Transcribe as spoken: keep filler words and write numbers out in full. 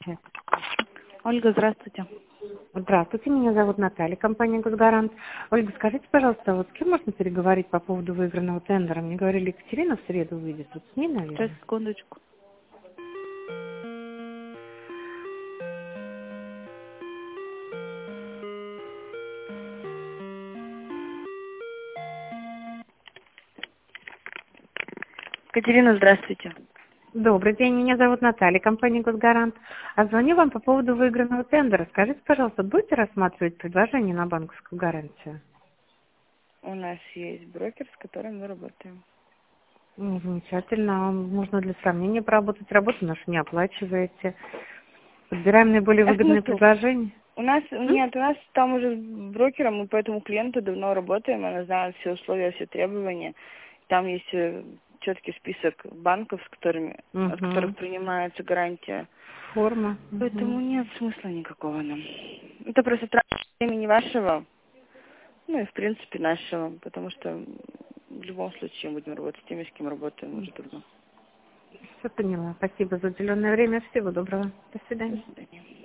Ольга, здравствуйте. Здравствуйте, меня зовут Наталья, компания «Госгарант». Ольга, скажите, пожалуйста, вот с кем можно переговорить по поводу выигранного тендера? Мне говорили, Екатерина в среду выйдет. Вот с ней, Сейчас, наверное? секундочку. Катерина, здравствуйте. Добрый день, меня зовут Наталья, компания «Госгарант». А звоню вам по поводу выигранного тендера. Скажите, пожалуйста, будете рассматривать предложение на банковскую гарантию? У нас есть брокер, с которым мы работаем. Ну, замечательно. А можно для сравнения поработать. Работу нашу не оплачиваете. Подбираем наиболее А выгодные смысл? предложения. У нас, М? нет, у нас там уже с брокером, мы по этому клиенту давно работаем, она знает все условия, все требования. Там есть э, четкий список банков, с которыми, от которых Угу. принимается гарантия. Форма. Поэтому Угу. нет смысла никакого нам. Это просто трата времени вашего, ну и в принципе нашего, потому что в любом случае мы будем работать с теми, с кем работаем уже давно. Все поняла. Спасибо за уделенное время. Всего доброго. До До свидания. свидания.